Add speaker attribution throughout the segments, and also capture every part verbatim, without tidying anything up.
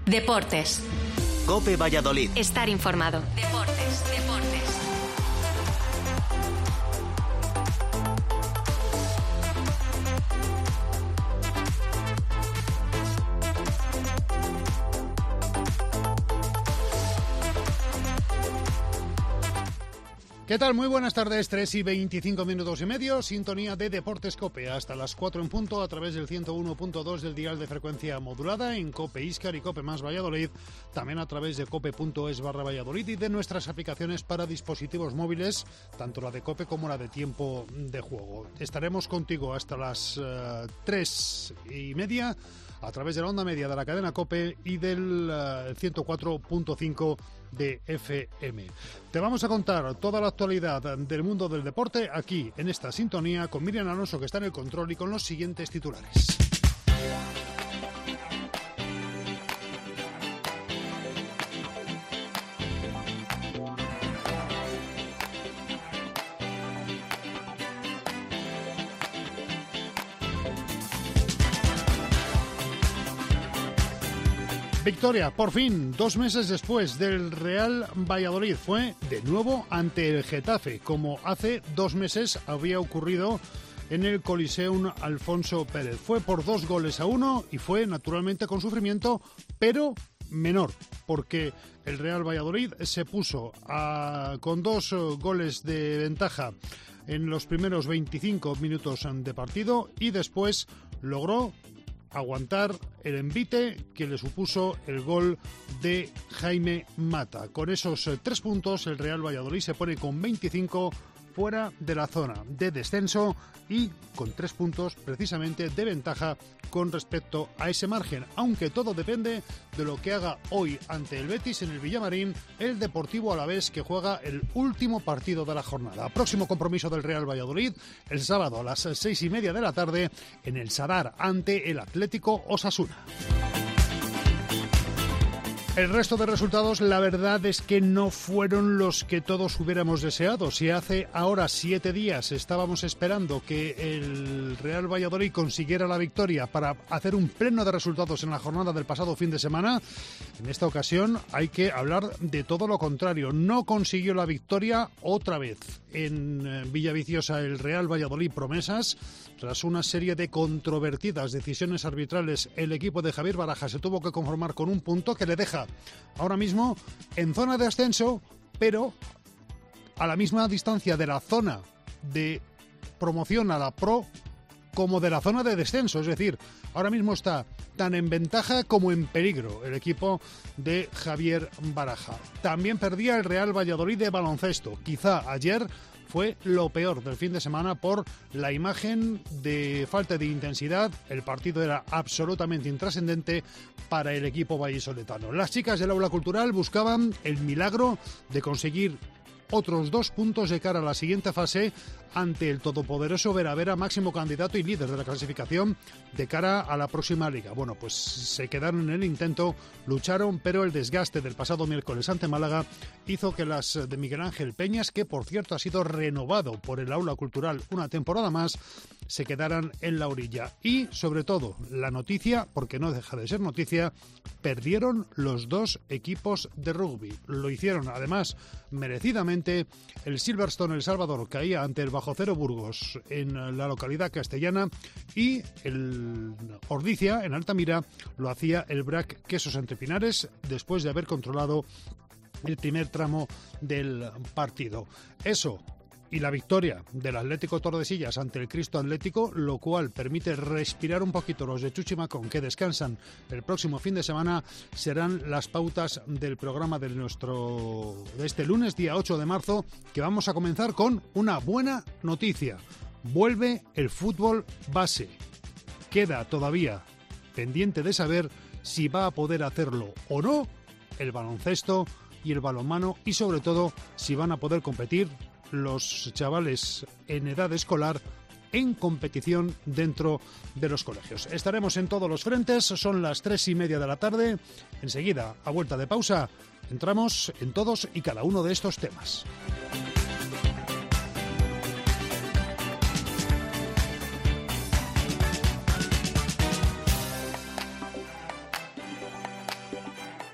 Speaker 1: Deportes.
Speaker 2: COPE Valladolid.
Speaker 1: Estar informado. Deportes, deportes.
Speaker 3: ¿Qué tal? Muy buenas tardes, tres y veinticinco minutos y medio, sintonía de Deportes COPE, hasta las cuatro en punto a través del ciento uno punto dos del dial de frecuencia modulada en COPE Íscar y COPE más Valladolid, también a través de cope.es barra Valladolid y de nuestras aplicaciones para dispositivos móviles, tanto la de COPE como la de tiempo de juego. Estaremos contigo hasta las uh, tres y media a través de la onda media de la cadena COPE y del uh, ciento cuatro punto cinco de F M. Te vamos a contar toda la actualidad del mundo del deporte aquí en esta sintonía con Miriam Alonso, que está en el control, y con los siguientes titulares. Victoria, por fin, dos meses después del Real Valladolid. Fue de nuevo ante el Getafe, como hace dos meses había ocurrido en el Coliseum Alfonso Pérez. Fue por dos goles a uno y fue naturalmente con sufrimiento, pero menor, porque el Real Valladolid se puso a, con dos goles de ventaja en los primeros veinticinco minutos de partido y después logró aguantar el envite que le supuso el gol de Jaime Mata. Con esos eh, tres puntos, el Real Valladolid se pone con veinticinco fuera de la zona de descenso y con tres puntos precisamente de ventaja con respecto a ese margen, aunque todo depende de lo que haga hoy ante el Betis en el Villamarín el Deportivo Alavés, que juega el último partido de la jornada. Próximo compromiso del Real Valladolid el sábado a las seis y media de la tarde en el Sadar ante el Atlético Osasuna. El resto de resultados, la verdad es que no fueron los que todos hubiéramos deseado. Si hace ahora siete días estábamos esperando que el Real Valladolid consiguiera la victoria para hacer un pleno de resultados en la jornada del pasado fin de semana, en esta ocasión hay que hablar de todo lo contrario. No consiguió la victoria otra vez en Villaviciosa el Real Valladolid Promesas. Tras una serie de controvertidas decisiones arbitrales, el equipo de Javier Baraja se tuvo que conformar con un punto que le deja ahora mismo en zona de ascenso, pero a la misma distancia de la zona de promoción a la Pro como de la zona de descenso. Es decir, ahora mismo está tan en ventaja como en peligro el equipo de Javier Baraja. También perdía el Real Valladolid de baloncesto. Quizá ayer fue lo peor del fin de semana por la imagen de falta de intensidad. El partido era absolutamente intrascendente para el equipo vallisoletano. Las chicas del aula cultural buscaban el milagro de conseguir otros dos puntos de cara a la siguiente fase ante el todopoderoso Vera Vera, máximo candidato y líder de la clasificación de cara a la próxima liga. Bueno, pues se quedaron en el intento, lucharon, pero el desgaste del pasado miércoles ante Málaga hizo que las de Miguel Ángel Peñas, que por cierto ha sido renovado por el aula cultural una temporada más, se quedaran en la orilla. Y sobre todo la noticia, porque no deja de ser noticia, perdieron los dos equipos de rugby. Lo hicieron además merecidamente. El Silverstone El Salvador caía ante el Bajo Cero Burgos en la localidad castellana y el Ordizia en Altamira lo hacía el B R A C Quesos Entre Pinares después de haber controlado el primer tramo del partido. Eso y la victoria del Atlético Tordesillas ante el Cristo Atlético, lo cual permite respirar un poquito los de Chuchimacón, que descansan el próximo fin de semana, serán las pautas del programa de nuestro de este lunes, día ocho de marzo, que vamos a comenzar con una buena noticia. Vuelve el fútbol base. Queda todavía pendiente de saber si va a poder hacerlo o no el baloncesto y el balonmano, y sobre todo si van a poder competir los chavales en edad escolar en competición dentro de los colegios. Estaremos en todos los frentes, son las tres y media de la tarde. Enseguida, a vuelta de pausa, entramos en todos y cada uno de estos temas.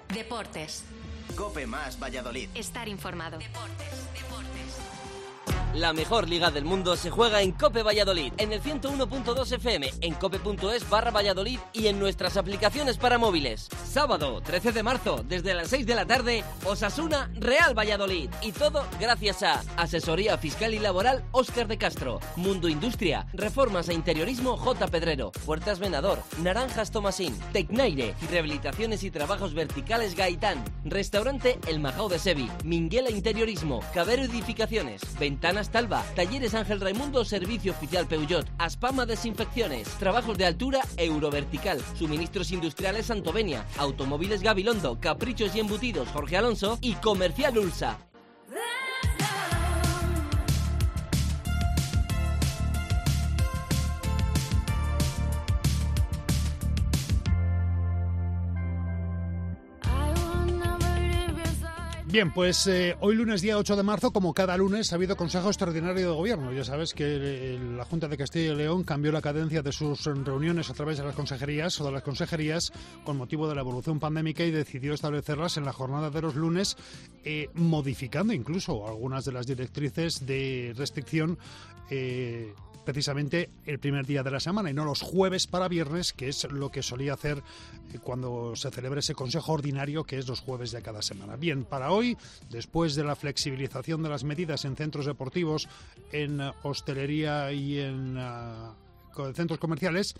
Speaker 1: Deportes.
Speaker 2: COPE más Valladolid.
Speaker 1: Estar informado. Deportes, deportes.
Speaker 4: La mejor liga del mundo se juega en COPE Valladolid, en el ciento uno punto dos F M, en cope punto es barra Valladolid y en nuestras aplicaciones para móviles. Sábado, trece de marzo, desde las seis de la tarde, Osasuna Real Valladolid. Y todo gracias a Asesoría Fiscal y Laboral Óscar de Castro, Mundo Industria, Reformas e Interiorismo J. Pedrero, Puertas Venador, Naranjas Tomasín, Tecnaire, Rehabilitaciones y Trabajos Verticales Gaitán, Restaurante El Majao de Sevi, Minguela Interiorismo, Cabero Edificaciones, Ventanas Talva, Talleres Ángel Raimundo, Servicio Oficial Peugeot, Aspama Desinfecciones, Trabajos de Altura Eurovertical, Suministros Industriales Santovenia, Automóviles Gabilondo, Caprichos y Embutidos Jorge Alonso y Comercial Ulsa.
Speaker 3: Bien, pues eh, hoy lunes día ocho de marzo, como cada lunes, ha habido Consejo Extraordinario de Gobierno. Ya sabes que eh, la Junta de Castilla y León cambió la cadencia de sus reuniones a través de las consejerías o de las consejerías con motivo de la evolución pandémica y decidió establecerlas en la jornada de los lunes, eh, modificando incluso algunas de las directrices de restricción eh, precisamente el primer día de la semana y no los jueves para viernes, que es lo que solía hacer cuando se celebra ese consejo ordinario, que es los jueves de cada semana. Bien, para hoy, después de la flexibilización de las medidas en centros deportivos, en hostelería y en uh, centros comerciales,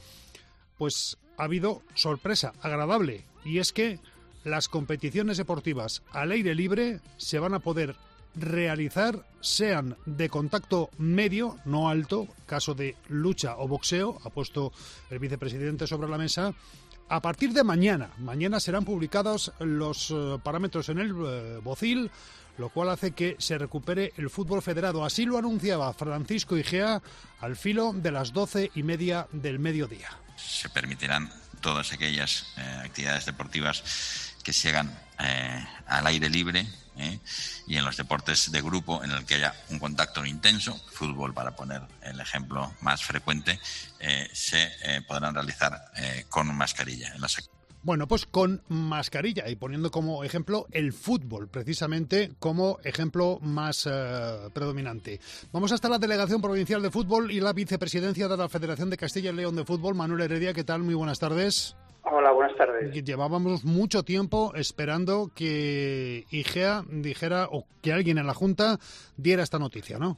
Speaker 3: pues ha habido sorpresa agradable, y es que las competiciones deportivas al aire libre se van a poder realizar, sean de contacto medio, no alto, caso de lucha o boxeo, ha puesto el vicepresidente sobre la mesa, a partir de mañana. Mañana serán publicados los uh, parámetros en el uh, BOCIL, lo cual hace que se recupere el fútbol federado. Así lo anunciaba Francisco Igea al filo de las doce y media del mediodía.
Speaker 5: Se permitirán todas aquellas eh, actividades deportivas que se hagan eh, al aire libre, ¿eh? y en los deportes de grupo en el que haya un contacto intenso, fútbol para poner el ejemplo más frecuente, eh, se eh, podrán realizar eh, con mascarilla en las
Speaker 3: Bueno, pues con mascarilla y poniendo como ejemplo el fútbol, precisamente como ejemplo más eh, predominante. Vamos hasta la Delegación Provincial de Fútbol y la Vicepresidencia de la Federación de Castilla y León de Fútbol. Manuel Heredia, ¿qué tal? Muy buenas tardes.
Speaker 6: Hola, buenas tardes.
Speaker 3: Llevábamos mucho tiempo esperando que Igea dijera, o que alguien en la Junta diera esta noticia, ¿no?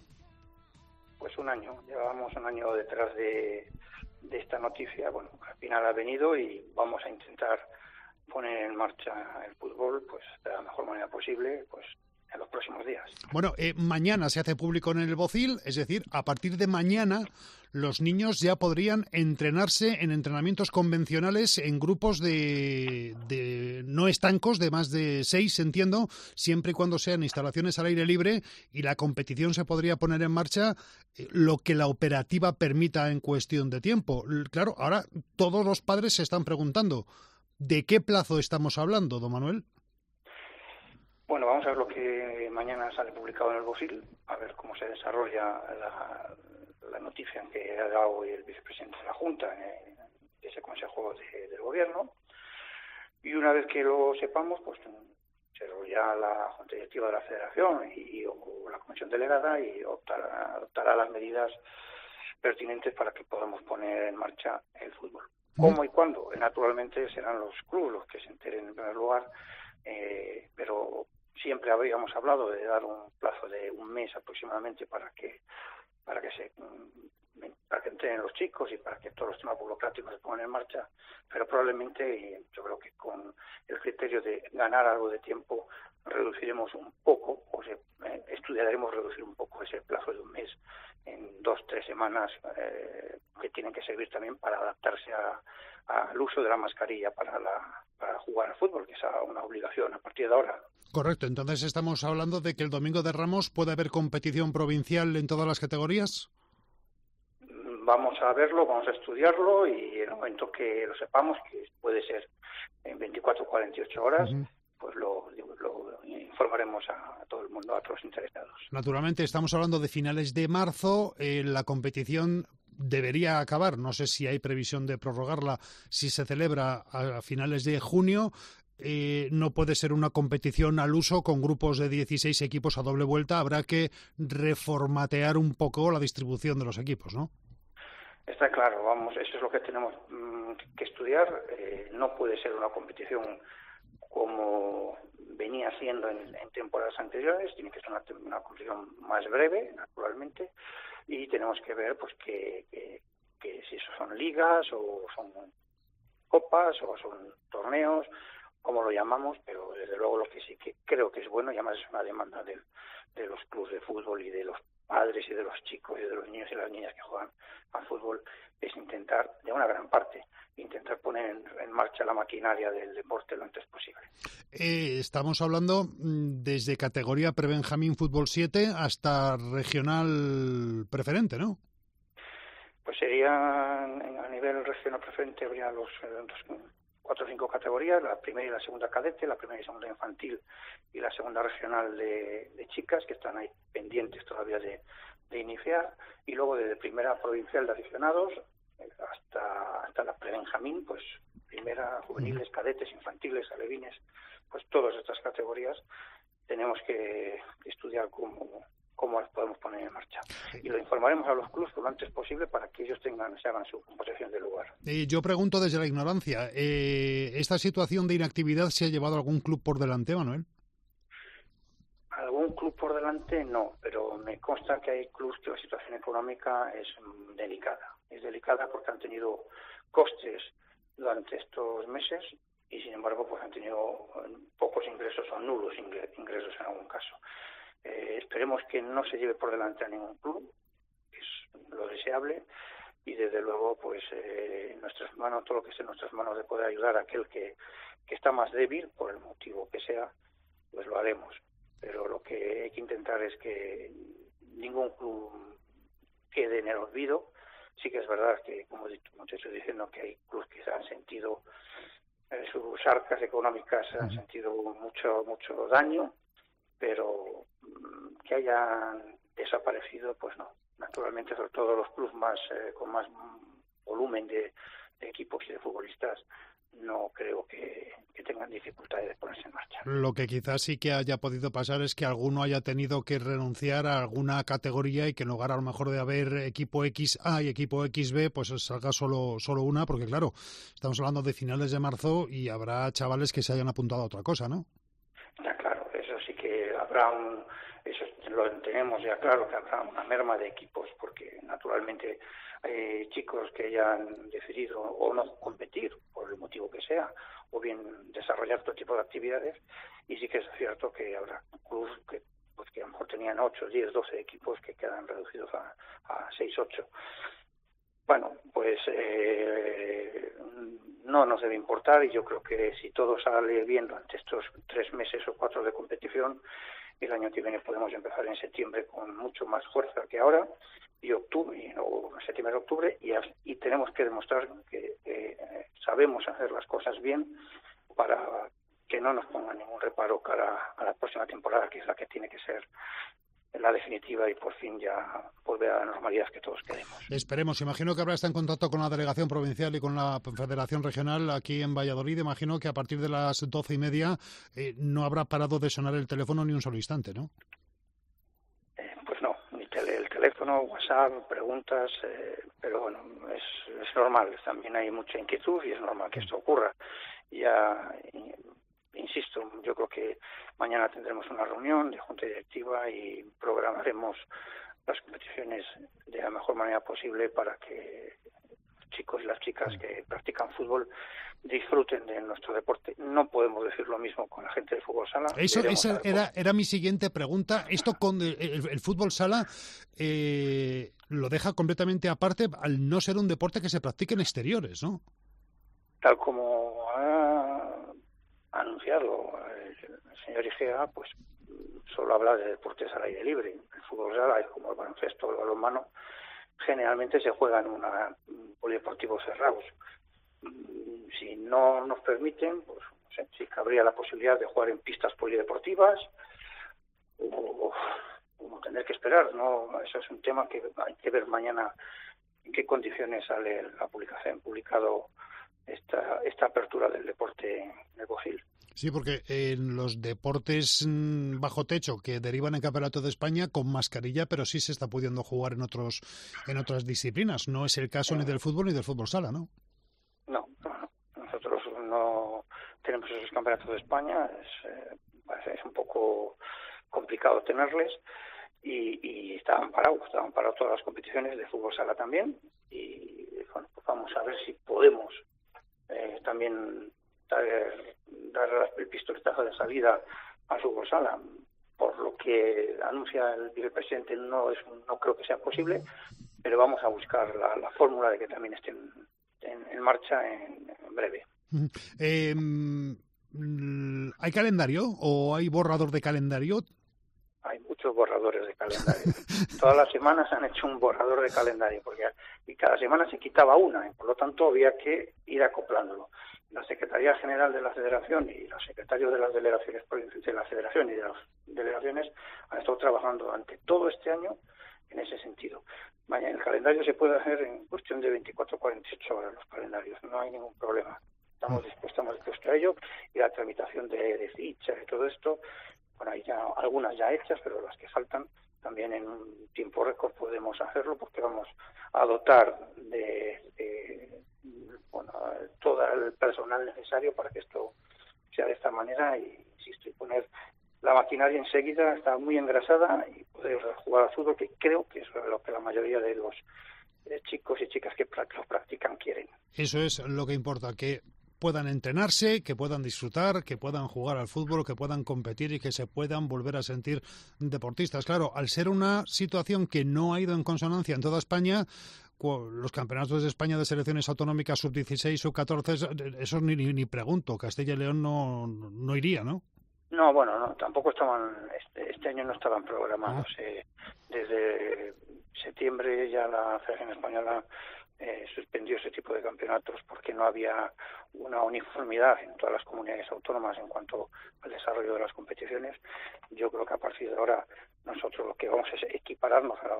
Speaker 6: Pues un año, llevábamos un año detrás de, de esta noticia. Bueno, al final ha venido y vamos a intentar poner en marcha el fútbol pues de la mejor manera posible, pues en los próximos días.
Speaker 3: Bueno, eh, mañana se hace público en el BOCIL, es decir, a partir de mañana los niños ya podrían entrenarse en entrenamientos convencionales en grupos de, de no estancos, de más de seis, entiendo, siempre y cuando sean instalaciones al aire libre, y la competición se podría poner en marcha eh, lo que la operativa permita en cuestión de tiempo. Claro, ahora todos los padres se están preguntando, ¿de qué plazo estamos hablando, don Manuel?
Speaker 6: Bueno, vamos a ver lo que mañana sale publicado en el BOCIL, a ver cómo se desarrolla la, la noticia que ha dado hoy el vicepresidente de la Junta en ese Consejo de, del Gobierno. Y una vez que lo sepamos, pues se reunirá la Junta Directiva de la Federación y, o la Comisión Delegada y optará, adoptará las medidas pertinentes para que podamos poner en marcha el fútbol. ¿Cómo y cuándo? Naturalmente serán los clubes los que se enteren en primer lugar, eh, pero siempre habíamos hablado de dar un plazo de un mes aproximadamente para que para que se para que entrenen los chicos y para que todos los temas burocráticos se pongan en marcha, pero probablemente yo creo que con el criterio de ganar algo de tiempo reduciremos un poco, o sea, eh, estudiaremos reducir un poco ese plazo de un mes en dos, tres semanas eh, que tienen que servir también para adaptarse a, al uso de la mascarilla para, la, para jugar al fútbol, que es una obligación a partir de ahora.
Speaker 3: Correcto, entonces estamos hablando de que el Domingo de Ramos puede haber competición provincial en todas las categorías.
Speaker 6: Vamos a verlo, vamos a estudiarlo y en el momento que lo sepamos, que puede ser en veinticuatro o cuarenta y ocho horas, uh-huh. pues lo, lo informaremos a, a todo el mundo, a todos los interesados.
Speaker 3: Naturalmente, estamos hablando de finales de marzo, eh, la competición debería acabar, no sé si hay previsión de prorrogarla, si se celebra a finales de junio. Eh, no puede ser una competición al uso con grupos de dieciséis equipos a doble vuelta. Habrá que reformatear un poco la distribución de los equipos, ¿no?
Speaker 6: Está claro, vamos, eso es lo que tenemos mmm, que estudiar. Eh, no puede ser una competición como venía siendo en, en temporadas anteriores, tiene que ser una, una competición más breve, naturalmente, y tenemos que ver pues que, que, que si eso son ligas o son copas o son torneos, como lo llamamos, pero desde luego lo que sí que creo que es bueno, y además es una demanda de, de los clubes de fútbol y de los padres y de los chicos y de los niños y las niñas que juegan al fútbol, es intentar, de una gran parte, intentar poner en, en marcha la maquinaria del deporte lo antes posible.
Speaker 3: Eh, estamos hablando desde categoría pre-Benjamín Fútbol siete hasta regional preferente, ¿no?
Speaker 6: Pues sería, a nivel regional preferente, habría los, los cuatro o cinco categorías, la primera y la segunda cadete, la primera y segunda infantil y la segunda regional de, de chicas, que están ahí pendientes todavía de, de iniciar, y luego desde primera provincial de aficionados hasta hasta la pre-Benjamín, pues primera, juveniles, cadetes, infantiles, alevines, pues todas estas categorías tenemos que estudiar cómo cómo las podemos poner en marcha. Y lo informaremos a los clubes lo antes posible para que ellos tengan, se hagan su composición del lugar.
Speaker 3: Eh, yo pregunto desde la ignorancia, eh, ¿esta situación de inactividad se ha llevado a algún club por delante, Manuel?
Speaker 6: Algún club por delante no, pero me consta que hay clubes que la situación económica es delicada. Es delicada porque han tenido costes durante estos meses y sin embargo pues han tenido pocos ingresos o nulos ingresos en algún caso. Eh, esperemos que no se lleve por delante a ningún club, que es lo deseable, y desde luego pues eh, en nuestras manos, todo lo que esté en nuestras manos de poder ayudar a aquel que, que está más débil, por el motivo que sea, pues lo haremos. Pero lo que hay que intentar es que ningún club quede en el olvido. Sí que es verdad que, como te estoy diciendo, que hay clubes que se han sentido, eh, sus arcas económicas se han sentido mucho mucho daño, pero que hayan desaparecido, pues no. Naturalmente, sobre todo los clubes más eh, con más volumen de, de equipos y de futbolistas, no creo que, que tengan dificultades de ponerse en marcha.
Speaker 3: Lo que quizás sí que haya podido pasar es que alguno haya tenido que renunciar a alguna categoría y que en lugar a lo mejor de haber equipo equis A y equipo equis be, pues salga solo solo una, porque claro, estamos hablando de finales de marzo y habrá chavales que se hayan apuntado a otra cosa, ¿no?
Speaker 6: Ya, claro, eso sí que habrá un... Eso lo tenemos ya claro, que habrá una merma de equipos, porque naturalmente hay chicos que hayan decidido o no competir, por el motivo que sea, o bien desarrollar otro tipo de actividades, y sí que es cierto que habrá clubes que, pues, que a lo mejor tenían ocho, diez, doce equipos que quedan reducidos a, a seis, ocho. Bueno, pues eh, no nos debe importar, y yo creo que si todo sale bien durante estos tres meses o cuatro de competición, el año que viene podemos empezar en septiembre con mucho más fuerza que ahora, y octubre, o septiembre, octubre, y, y tenemos que demostrar que eh, sabemos hacer las cosas bien para que no nos pongan ningún reparo cara a la próxima temporada, que es la que tiene que ser la definitiva y por fin ya volver a la normalidad que todos queremos.
Speaker 3: Esperemos. Imagino que habrá estado en contacto con la delegación provincial y con la Federación Regional aquí en Valladolid. Imagino que a partir de las doce y media eh, no habrá parado de sonar el teléfono ni un solo instante, ¿no?
Speaker 6: Eh, pues no, ni tele, el teléfono, WhatsApp, preguntas, eh, pero bueno, es, es normal. También hay mucha inquietud y es normal que esto ocurra. Ya... Insisto, yo creo que mañana tendremos una reunión de junta directiva y programaremos las competiciones de la mejor manera posible para que los chicos y las chicas que practican fútbol disfruten de nuestro deporte. No podemos decir lo mismo con la gente del fútbol sala.
Speaker 3: Eso esa era, era mi siguiente pregunta. Esto con el, el, el fútbol sala eh, lo deja completamente aparte al no ser un deporte que se practique en exteriores, ¿no?
Speaker 6: Tal como ha anunciado el señor Igea, pues solo habla de deportes al aire libre. El fútbol sala es como el baloncesto o el balonmano, generalmente se juega en una polideportivos cerrados. Si no nos permiten, pues no sé, sí cabría la posibilidad de jugar en pistas polideportivas o, o tener que esperar, no, eso es un tema que hay que ver mañana en qué condiciones sale la publicación, publicado esta esta apertura del deporte en el Bocil.
Speaker 3: Sí, porque en los deportes bajo techo que derivan en Campeonato de España con mascarilla, pero sí se está pudiendo jugar en otros en otras disciplinas. No es el caso ni del fútbol ni del fútbol sala, ¿no?
Speaker 6: No, no, no. Nosotros no tenemos esos campeonatos de España. Es, eh, es un poco complicado tenerles y, y estaban parados, estaban parados todas las competiciones de fútbol sala también. Y bueno, pues vamos a ver si podemos eh, también dar, dar el pistoletazo de salida al fútbol sala. Por lo que anuncia el vicepresidente, no es no creo que sea posible, pero vamos a buscar la, la fórmula de que también estén en, en marcha en, en breve.
Speaker 3: Eh, ¿Hay calendario o hay borrador de calendario?
Speaker 6: Hay muchos borradores de calendario. Todas las semanas han hecho un borrador de calendario, porque y cada semana se quitaba una, y por lo tanto había que ir acoplándolo. La Secretaría General de la Federación y los secretarios de las delegaciones de la Federación y de las delegaciones han estado trabajando durante todo este año en ese sentido. Mañana el calendario se puede hacer en cuestión de veinticuatro a cuarenta y ocho horas, los calendarios, no hay ningún problema. Estamos dispuestos, estamos dispuestos a ello, y la tramitación de, de fichas y todo esto, bueno, hay ya algunas ya hechas, pero las que faltan también en un tiempo récord podemos hacerlo, porque vamos a dotar de, de bueno, todo el personal necesario para que esto sea de esta manera, y insisto, y poner la maquinaria enseguida, está muy engrasada, y poder jugar al fútbol, que creo que es lo que la mayoría de los eh, chicos y chicas que lo practican quieren.
Speaker 3: Eso es lo que importa, que puedan entrenarse, que puedan disfrutar, que puedan jugar al fútbol, que puedan competir y que se puedan volver a sentir deportistas. Claro, al ser una situación que no ha ido en consonancia en toda España, los campeonatos de España de selecciones autonómicas sub dieciséis, sub catorce, eso ni, ni, ni pregunto. Castilla y León no, no iría, ¿no?
Speaker 6: No, bueno, no, tampoco estaban, este, este año no estaban programados. Ah. Eh, desde septiembre ya la Federación Española eh, suspendió ese tipo de campeonatos porque no había una uniformidad en todas las comunidades autónomas en cuanto al desarrollo de las competiciones. Yo creo que a partir de ahora nosotros lo que vamos es equipararnos a,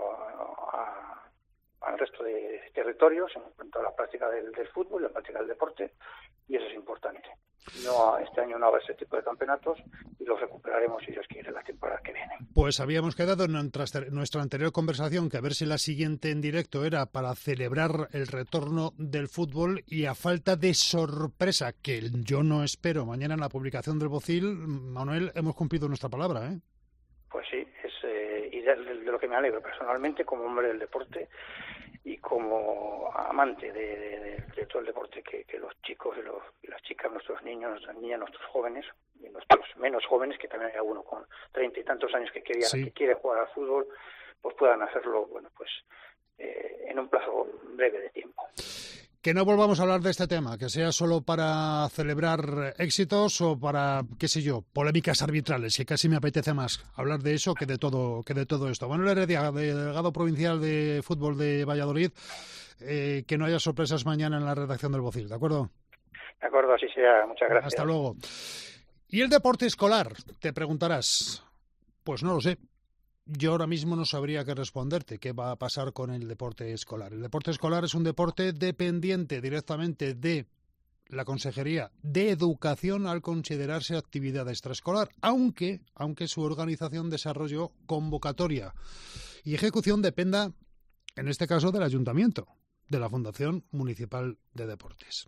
Speaker 6: a, al resto de territorios en cuanto a la práctica del, del fútbol, la práctica del deporte, y eso es importante. No, este año no habrá ese tipo de campeonatos y los recuperaremos, si Dios quiere, la temporada que viene.
Speaker 3: Pues habíamos quedado en nuestra anterior conversación que a ver si la siguiente en directo era para celebrar el retorno del fútbol, y a falta de sorpresa, que yo no espero mañana en la publicación del Bocil, Manuel, hemos cumplido nuestra palabra, ¿eh?
Speaker 6: Pues sí, es eh, y de, de, de lo que me alegro personalmente como hombre del deporte y como amante de, de, de todo el deporte, que, que los chicos y, los, y las chicas, nuestros niños, nuestras niñas, nuestros jóvenes y nuestros menos jóvenes, que también hay alguno con treinta y tantos años que quería, sí. que quiere jugar al fútbol, pues puedan hacerlo, bueno, pues eh, en un plazo breve de tiempo.
Speaker 3: Que no volvamos a hablar de este tema, que sea solo para celebrar éxitos o para, qué sé yo, polémicas arbitrales, que casi me apetece más hablar de eso que de todo que de todo esto. Manuel Heredia, delegado provincial de fútbol de Valladolid, eh, que no haya sorpresas mañana en la redacción del Bocil, ¿de acuerdo?
Speaker 6: De acuerdo, así sea, muchas gracias.
Speaker 3: Hasta luego. ¿Y el deporte escolar? Te preguntarás. Pues no lo sé. Yo ahora mismo no sabría qué responderte, qué va a pasar con el deporte escolar. El deporte escolar es un deporte dependiente directamente de la Consejería de Educación al considerarse actividad extraescolar, aunque, aunque su organización, desarrollo, convocatoria y ejecución dependa, en este caso, del Ayuntamiento, de la Fundación Municipal de Deportes.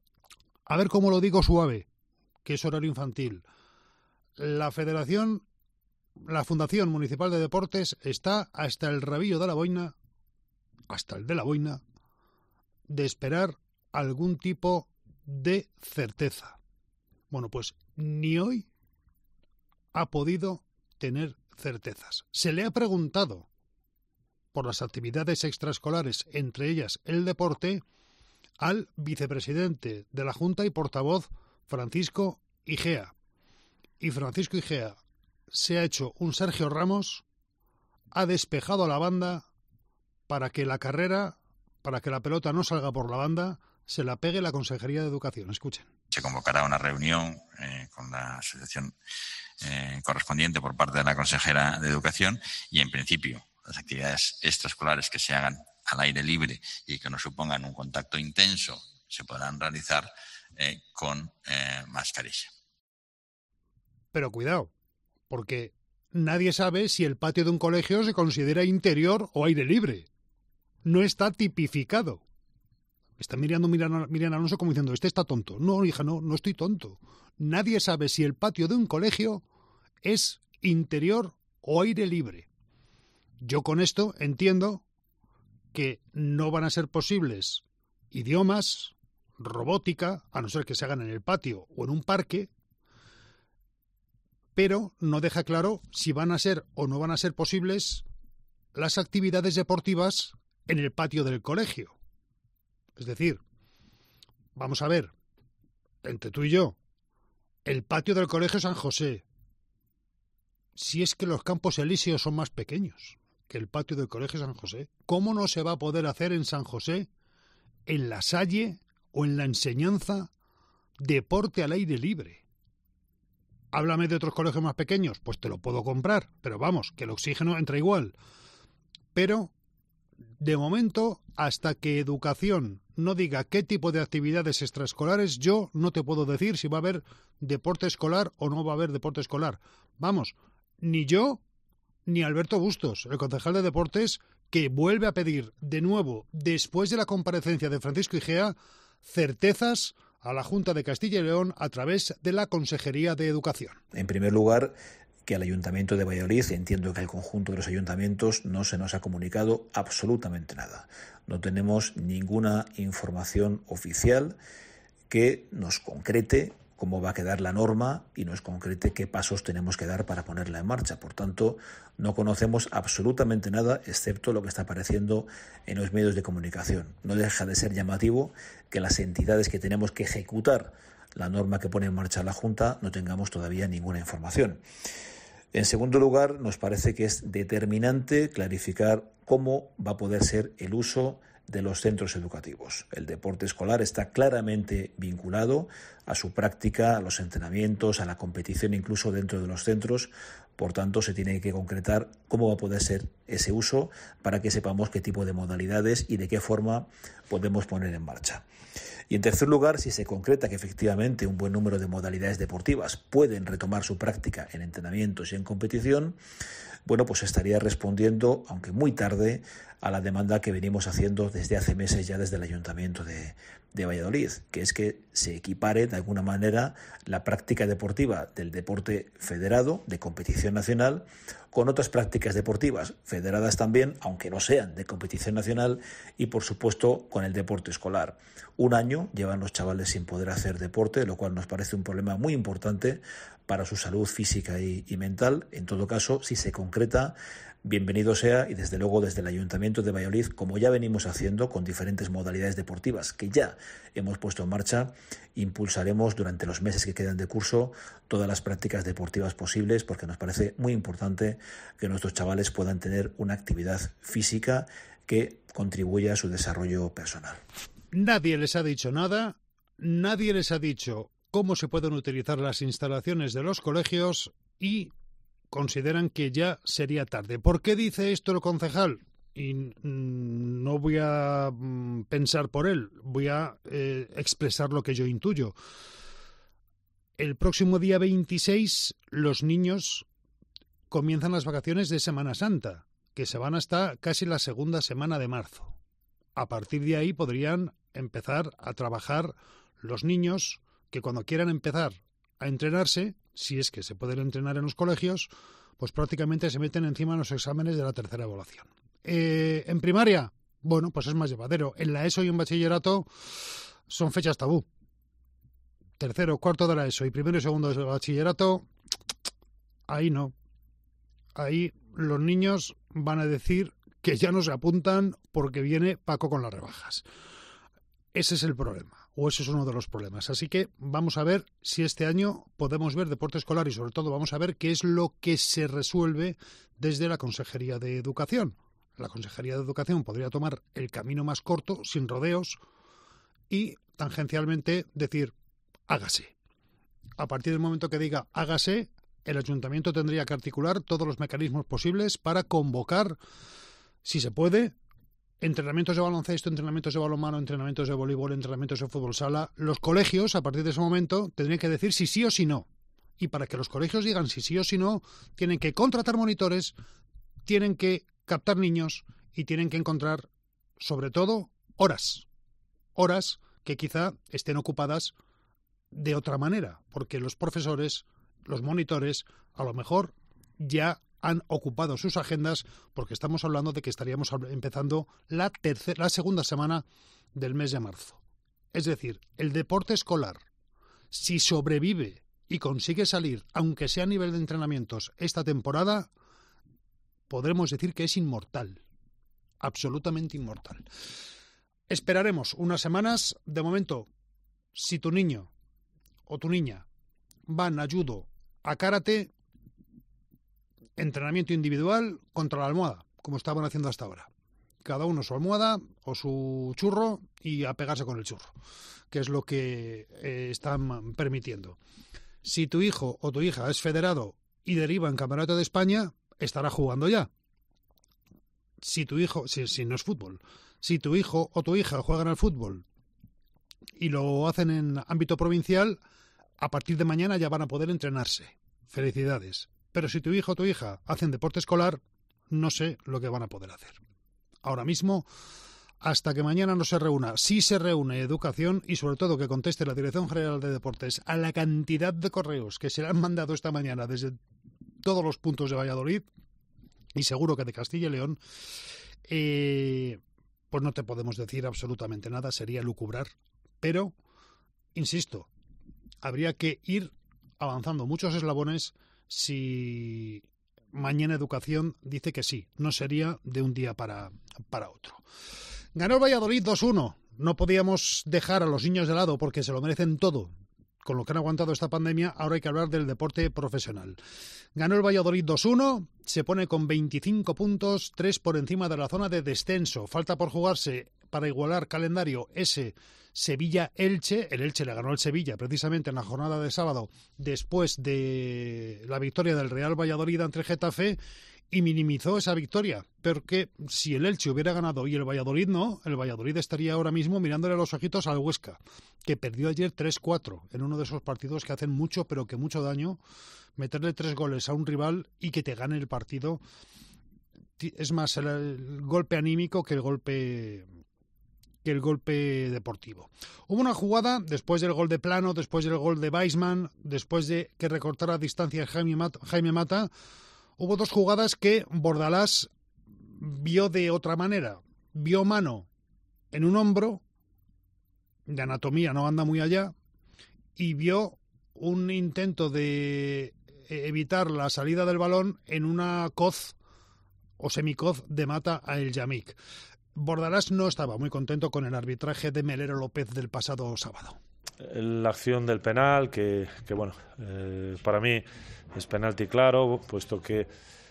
Speaker 3: A ver cómo lo digo suave, que es horario infantil. La Federación La Fundación Municipal de Deportes está hasta el rabillo de la boina, hasta el de la boina, de esperar algún tipo de certeza. Bueno, pues ni hoy ha podido tener certezas. Se le ha preguntado por las actividades extraescolares, entre ellas el deporte, al vicepresidente de la Junta y portavoz Francisco Igea. Y Francisco Igea se ha hecho un Sergio Ramos, ha despejado a la banda para que la carrera, para que la pelota no salga por la banda, se la pegue la Consejería de Educación. Escuchen.
Speaker 5: Se convocará una reunión eh, con la asociación eh, correspondiente por parte de la consejera de Educación, y en principio las actividades extraescolares que se hagan al aire libre y que no supongan un contacto intenso se podrán realizar eh, con eh, mascarilla.
Speaker 3: Pero cuidado, porque nadie sabe si el patio de un colegio se considera interior o aire libre. No está tipificado. Está mirando Miriam Alonso como diciendo, este está tonto. No, hija, no, no estoy tonto. Nadie sabe si el patio de un colegio es interior o aire libre. Yo con esto entiendo que no van a ser posibles idiomas, robótica, a no ser que se hagan en el patio o en un parque, pero no deja claro si van a ser o no van a ser posibles las actividades deportivas en el patio del colegio. Es decir, vamos a ver, entre tú y yo, el patio del colegio San José, si es que los Campos Elíseos son más pequeños que el patio del colegio San José, ¿cómo no se va a poder hacer en San José, en La Salle o en la enseñanza, deporte al aire libre? Háblame de otros colegios más pequeños, pues te lo puedo comprar, pero vamos, que el oxígeno entra igual. Pero, de momento, hasta que Educación no diga qué tipo de actividades extraescolares, yo no te puedo decir si va a haber deporte escolar o no va a haber deporte escolar. Vamos, ni yo ni Alberto Bustos, el concejal de Deportes, que vuelve a pedir de nuevo, después de la comparecencia de Francisco Igea, certezas a la Junta de Castilla y León a través de la Consejería de Educación.
Speaker 7: En primer lugar, que al Ayuntamiento de Valladolid, entiendo que al conjunto de los ayuntamientos, no se nos ha comunicado absolutamente nada. No tenemos ninguna información oficial que nos concrete cómo va a quedar la norma y nos concrete qué pasos tenemos que dar para ponerla en marcha. Por tanto, no conocemos absolutamente nada, excepto lo que está apareciendo en los medios de comunicación. No deja de ser llamativo que las entidades que tenemos que ejecutar la norma que pone en marcha la Junta no tengamos todavía ninguna información. En segundo lugar, nos parece que es determinante clarificar cómo va a poder ser el uso de los centros educativos. El deporte escolar está claramente vinculado a su práctica, a los entrenamientos, a la competición incluso dentro de los centros. Por tanto, se tiene que concretar cómo va a poder ser ese uso para que sepamos qué tipo de modalidades y de qué forma podemos poner en marcha. Y en tercer lugar, si se concreta que efectivamente un buen número de modalidades deportivas pueden retomar su práctica en entrenamientos y en competición, bueno, pues estaría respondiendo, aunque muy tarde, a la demanda que venimos haciendo desde hace meses ya desde el Ayuntamiento de, de Valladolid, que es que se equipare de alguna manera la práctica deportiva del deporte federado de competición nacional con otras prácticas deportivas federadas también, aunque no sean de competición nacional, y por supuesto con el deporte escolar. Un año llevan los chavales sin poder hacer deporte, lo cual nos parece un problema muy importante para su salud física y, y mental. En todo caso, si se concreta, bienvenido sea, y desde luego desde el Ayuntamiento de Valladolid, como ya venimos haciendo con diferentes modalidades deportivas que ya hemos puesto en marcha, impulsaremos durante los meses que quedan de curso todas las prácticas deportivas posibles, porque nos parece muy importante que nuestros chavales puedan tener una actividad física que contribuya a su desarrollo personal.
Speaker 3: Nadie les ha dicho nada, nadie les ha dicho cómo se pueden utilizar las instalaciones de los colegios y consideran que ya sería tarde. ¿Por qué dice esto el concejal? Y mmm, no voy a mmm, pensar por él, voy a eh, expresar lo que yo intuyo. El próximo día veintiséis los niños comienzan las vacaciones de Semana Santa, que se van hasta casi la segunda semana de marzo. A partir de ahí podrían empezar a trabajar los niños que cuando quieran empezar a entrenarse, si es que se pueden entrenar en los colegios, pues prácticamente se meten encima de los exámenes de la tercera evaluación. Eh, en primaria, bueno, pues es más llevadero. En la ESO y en bachillerato son fechas tabú. Tercero, cuarto de la ESO y primero y segundo de bachillerato, ahí no. Ahí los niños van a decir que ya no se apuntan porque viene Paco con las rebajas. Ese es el problema, o ese es uno de los problemas. Así que vamos a ver si este año podemos ver deporte escolar y sobre todo vamos a ver qué es lo que se resuelve desde la Consejería de Educación. La Consejería de Educación podría tomar el camino más corto, sin rodeos, y tangencialmente decir, hágase. A partir del momento que diga hágase, el Ayuntamiento tendría que articular todos los mecanismos posibles para convocar, si se puede, entrenamientos de baloncesto, entrenamientos de balonmano, entrenamientos de voleibol, entrenamientos de fútbol sala. Los colegios, a partir de ese momento, tendrían que decir si sí o si no. Y para que los colegios digan si sí o si no, tienen que contratar monitores, tienen que captar niños y tienen que encontrar, sobre todo, horas. Horas que quizá estén ocupadas de otra manera, porque los profesores, los monitores, a lo mejor ya han ocupado sus agendas, porque estamos hablando de que estaríamos empezando la, tercera, la segunda semana del mes de marzo. Es decir, el deporte escolar, si sobrevive y consigue salir, aunque sea a nivel de entrenamientos, esta temporada, podremos decir que es inmortal, absolutamente inmortal. Esperaremos unas semanas. De momento, si tu niño o tu niña van a judo, a karate, entrenamiento individual contra la almohada, como estaban haciendo hasta ahora. Cada uno su almohada o su churro y a pegarse con el churro, que es lo que eh, están permitiendo. Si tu hijo o tu hija es federado y deriva en Campeonato de España, estará jugando ya. Si tu hijo, si, si no es fútbol, si tu hijo o tu hija juegan al fútbol y lo hacen en ámbito provincial, a partir de mañana ya van a poder entrenarse. Felicidades. Pero si tu hijo o tu hija hacen deporte escolar, no sé lo que van a poder hacer. Ahora mismo, hasta que mañana no se reúna, sí se reúne Educación y sobre todo que conteste la Dirección General de Deportes a la cantidad de correos que se le han mandado esta mañana desde todos los puntos de Valladolid y seguro que de Castilla y León, eh, pues no te podemos decir absolutamente nada, sería lucubrar. Pero, insisto, habría que ir avanzando muchos eslabones. Si mañana Educación dice que sí, no sería de un día para, para otro. Ganó el Valladolid dos uno. No podíamos dejar a los niños de lado porque se lo merecen todo. Con lo que han aguantado esta pandemia, ahora hay que hablar del deporte profesional. Ganó el Valladolid dos uno, se pone con veinticinco puntos, tres por encima de la zona de descenso. Falta por jugarse para igualar calendario ese Sevilla-Elche. El Elche le ganó al Sevilla precisamente en la jornada de sábado después de la victoria del Real Valladolid ante el Getafe y minimizó esa victoria, porque si el Elche hubiera ganado y el Valladolid no, el Valladolid estaría ahora mismo mirándole los ojitos al Huesca, que perdió ayer tres cuatro en uno de esos partidos que hacen mucho, pero que mucho daño. Meterle tres goles a un rival y que te gane el partido es más el, el golpe anímico que el golpe que el golpe deportivo. Hubo una jugada después del gol de Plano, después del gol de Weisman, después de que recortara distancia Jaime Mata, Jaime Mata. Hubo dos jugadas que Bordalás vio de otra manera. Vio mano en un hombro, de anatomía no anda muy allá, y vio un intento de evitar la salida del balón en una coz o semicoz de Mata a El Yamik. Bordalás no estaba muy contento con el arbitraje de Melero López del pasado sábado.
Speaker 8: La acción del penal, que, que bueno, eh, para mí es penalti claro, puesto que,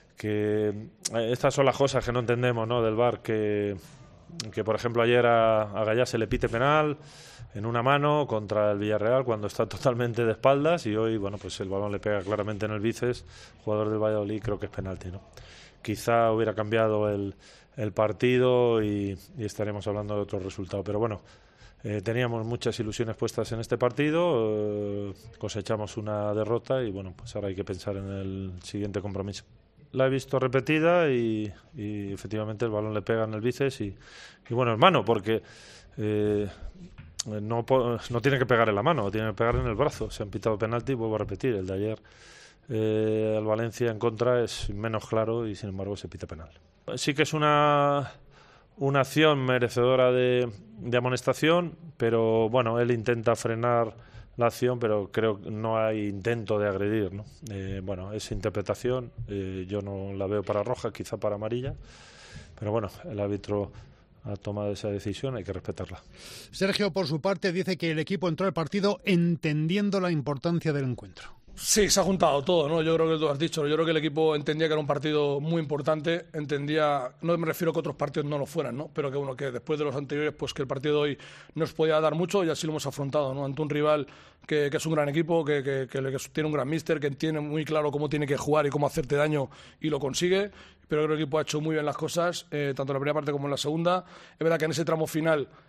Speaker 8: que estas son las cosas que no entendemos, ¿no?, del V A R, que, que por ejemplo ayer a, a Gallá se le pite penal en una mano contra el Villarreal cuando está totalmente de espaldas y hoy, bueno, pues el balón le pega claramente en el bíceps, jugador del Valladolid, creo que es penalti, ¿no? Quizá hubiera cambiado el, el partido y, y estaremos hablando de otro resultado, pero bueno, Eh, teníamos muchas ilusiones puestas en este partido, eh, cosechamos una derrota y bueno, pues ahora hay que pensar en el siguiente compromiso. La he visto repetida y, y efectivamente el balón le pega en el bíceps y, y bueno, es mano porque eh, no, no tiene que pegar en la mano, tiene que pegar en el brazo. Se han pitado penalti, vuelvo a repetir, el de ayer eh, al Valencia en contra es menos claro y sin embargo se pita penal. Sí que es una... una acción merecedora de, de amonestación, pero bueno, él intenta frenar la acción, pero creo que no hay intento de agredir, ¿no? Eh, bueno, es interpretación, eh, yo no la veo para roja, quizá para amarilla, pero bueno, el árbitro ha tomado esa decisión, hay que respetarla.
Speaker 3: Sergio, por su parte, dice que el equipo entró al partido entendiendo la importancia del encuentro.
Speaker 9: Sí, se ha juntado todo, ¿no? Yo creo que tú has dicho, yo creo que el equipo entendía que era un partido muy importante, entendía, no me refiero a que otros partidos no lo fueran, ¿no? Pero que bueno, que después de los anteriores, pues que el partido de hoy nos podía dar mucho y así lo hemos afrontado, ¿no? Ante un rival que, que es un gran equipo, que, que, que, que tiene un gran míster, que tiene muy claro cómo tiene que jugar y cómo hacerte daño y lo consigue. Pero creo que el equipo ha hecho muy bien las cosas, eh, tanto en la primera parte como en la segunda. Es verdad que en ese tramo final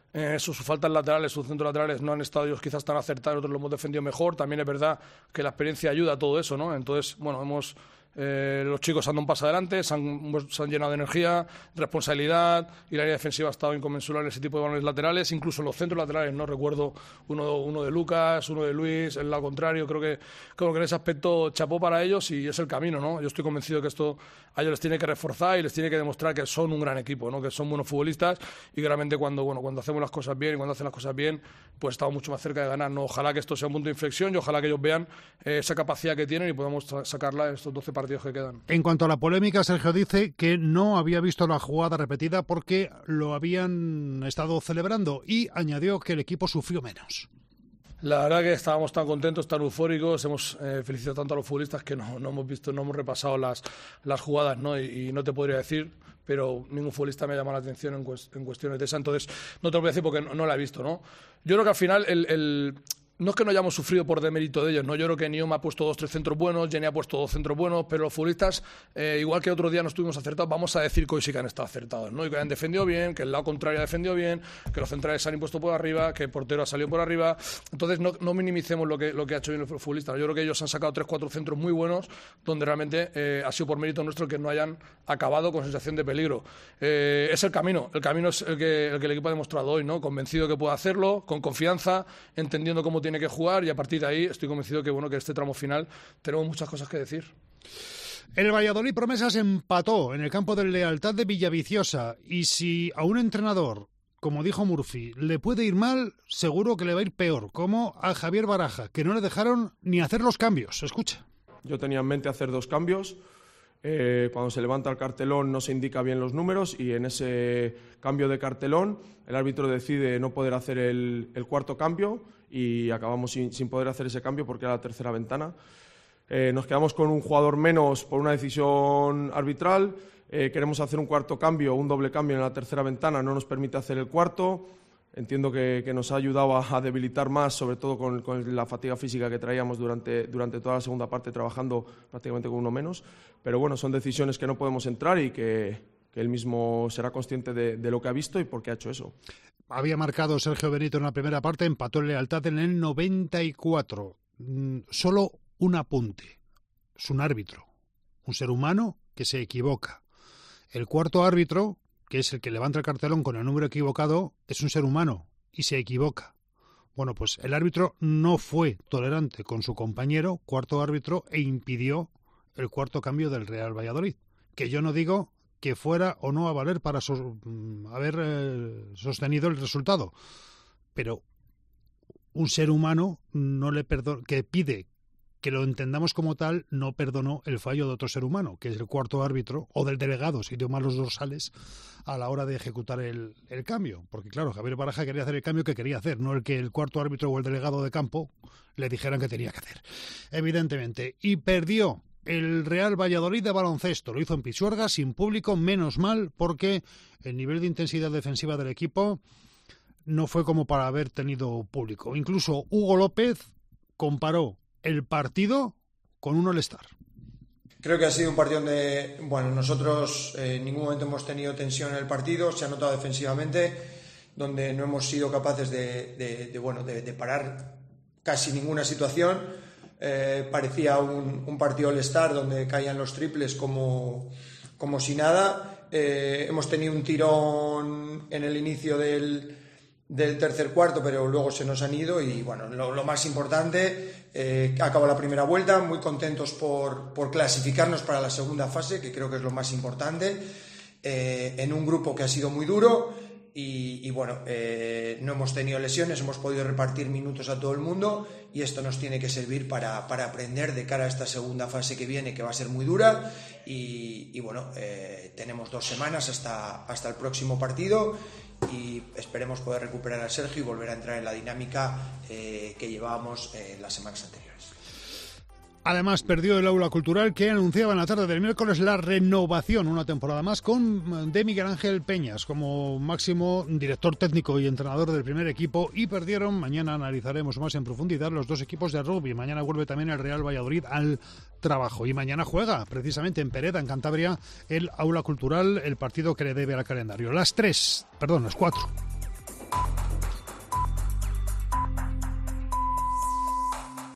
Speaker 9: Eh, sus faltas laterales, sus centros laterales no han estado ellos quizás tan acertados, otros lo hemos defendido mejor. También es verdad que la experiencia ayuda a todo eso, ¿no? Entonces, bueno, hemos... Eh, los chicos han dado un paso adelante, se han, se han llenado de energía, responsabilidad, y la línea defensiva ha estado inconmensurable en ese tipo de balones laterales, incluso en los centros laterales, no recuerdo uno, uno de Lucas, uno de Luis, el lado contrario. Creo que, creo que en ese aspecto chapó para ellos y es el camino, ¿no? Yo estoy convencido que esto a ellos les tiene que reforzar y les tiene que demostrar que son un gran equipo, ¿no? Que son buenos futbolistas y que realmente cuando, bueno, cuando hacemos las cosas bien y cuando hacen las cosas bien, pues estamos mucho más cerca de ganar, ¿no? Ojalá que esto sea un punto de inflexión y ojalá que ellos vean eh, esa capacidad que tienen y podamos sacarla en estos doce partidos que quedan.
Speaker 3: En cuanto a la polémica, Sergio dice que no había visto la jugada repetida porque lo habían estado celebrando y añadió que el equipo sufrió menos.
Speaker 9: La verdad que estábamos tan contentos, tan eufóricos, hemos eh, felicitado tanto a los futbolistas que no, no hemos visto, no hemos repasado las, las jugadas, ¿no? Y, y no te podría decir, pero ningún futbolista me ha llamado la atención en, cuest, en cuestiones de esa, entonces no te lo voy a decir porque no, no la he visto, ¿no? Yo creo que al final el... el No es que no hayamos sufrido por demérito de ellos, ¿no? Yo creo que Nioma ha puesto dos, tres centros buenos, Jenny ha puesto dos centros buenos, pero los futbolistas, eh, igual que otro día no estuvimos acertados, vamos a decir que hoy sí que han estado acertados, ¿no? Y que han defendido bien, que el lado contrario ha defendido bien, que los centrales se han impuesto por arriba, que el portero ha salido por arriba. Entonces no, no minimicemos lo que, lo que ha hecho bien los futbolistas. Yo creo que ellos han sacado tres, cuatro centros muy buenos, donde realmente eh, ha sido por mérito nuestro que no hayan acabado con sensación de peligro. Eh, es el camino, el camino es el que, el que el equipo ha demostrado hoy, ¿no? Convencido que puede hacerlo, con confianza, entendiendo cómo tiene que jugar y a partir de ahí estoy convencido que bueno que este tramo final tenemos muchas cosas que decir.
Speaker 3: El Valladolid Promesas empató en el campo de Lealtad de Villaviciosa y si a un entrenador, como dijo Murphy, le puede ir mal, seguro que le va a ir peor, como a Javier Baraja, que no le dejaron ni hacer los cambios. Escucha.
Speaker 10: Yo tenía en mente hacer dos cambios. Eh, cuando se levanta el cartelón no se indica bien los números y en ese cambio de cartelón el árbitro decide no poder hacer el, el cuarto cambio y acabamos sin, sin poder hacer ese cambio porque era la tercera ventana. Eh, nos quedamos con un jugador menos por una decisión arbitral. Eh, queremos hacer un cuarto cambio, un doble cambio en la tercera ventana, no nos permite hacer el cuarto. Entiendo que, que nos ha ayudado a, a debilitar más, sobre todo con, con la fatiga física que traíamos durante, durante toda la segunda parte, trabajando prácticamente con uno menos. Pero bueno, son decisiones que no podemos entrar y que, que él mismo será consciente de, de lo que ha visto y por qué ha hecho eso.
Speaker 3: Había marcado Sergio Benito en la primera parte, empató en Lealtad en el noventa y cuatro. Mm, solo un apunte. Es un árbitro, un ser humano que se equivoca. El cuarto árbitro, que es el que levanta el cartelón con el número equivocado, es un ser humano y se equivoca. Bueno, pues el árbitro no fue tolerante con su compañero, cuarto árbitro, e impidió el cuarto cambio del Real Valladolid. Que yo no digo que fuera o no a valer para so- haber eh, sostenido el resultado, pero un ser humano no le perdo- que pide que lo entendamos como tal, no perdonó el fallo de otro ser humano, que es el cuarto árbitro, o del delegado, si dio mal los dorsales, a la hora de ejecutar el, el cambio. Porque claro, Javier Baraja quería hacer el cambio que quería hacer, no el que el cuarto árbitro o el delegado de campo le dijeran que tenía que hacer, evidentemente. Y perdió el Real Valladolid de baloncesto, lo hizo en Pisuerga, sin público, menos mal, porque el nivel de intensidad defensiva del equipo no fue como para haber tenido público. Incluso Hugo López comparó el partido con un All-Star.
Speaker 11: Creo que ha sido un partido donde, bueno, nosotros eh, en ningún momento hemos tenido tensión en el partido, se ha notado defensivamente, donde no hemos sido capaces de, de, de bueno, de, de parar casi ninguna situación. Eh, parecía un, un partido All-Star donde caían los triples como, como si nada. Eh, hemos tenido un tirón en el inicio del del tercer cuarto, pero luego se nos han ido y bueno, lo, lo más importante, eh, acabó la primera vuelta, muy contentos por, por clasificarnos para la segunda fase, que creo que es lo más importante, eh, en un grupo que ha sido muy duro y, y bueno, eh, no hemos tenido lesiones, hemos podido repartir minutos a todo el mundo y esto nos tiene que servir para, para aprender de cara a esta segunda fase que viene, que va a ser muy dura y, y bueno, eh, tenemos dos semanas hasta, hasta el próximo partido y esperemos poder recuperar a Sergio y volver a entrar en la dinámica eh, que llevábamos en eh, las semanas anteriores.
Speaker 3: Además, perdió el aula cultural que anunciaba en la tarde del miércoles la renovación, una temporada más, con de Miguel Ángel Peñas como máximo director técnico y entrenador del primer equipo, y perdieron, mañana analizaremos más en profundidad, los dos equipos de rugby. Mañana vuelve también el Real Valladolid al trabajo y mañana juega precisamente en Pereda, en Cantabria, el aula cultural, el partido que le debe al calendario. Las tres, perdón, las cuatro.
Speaker 12: Valladolid.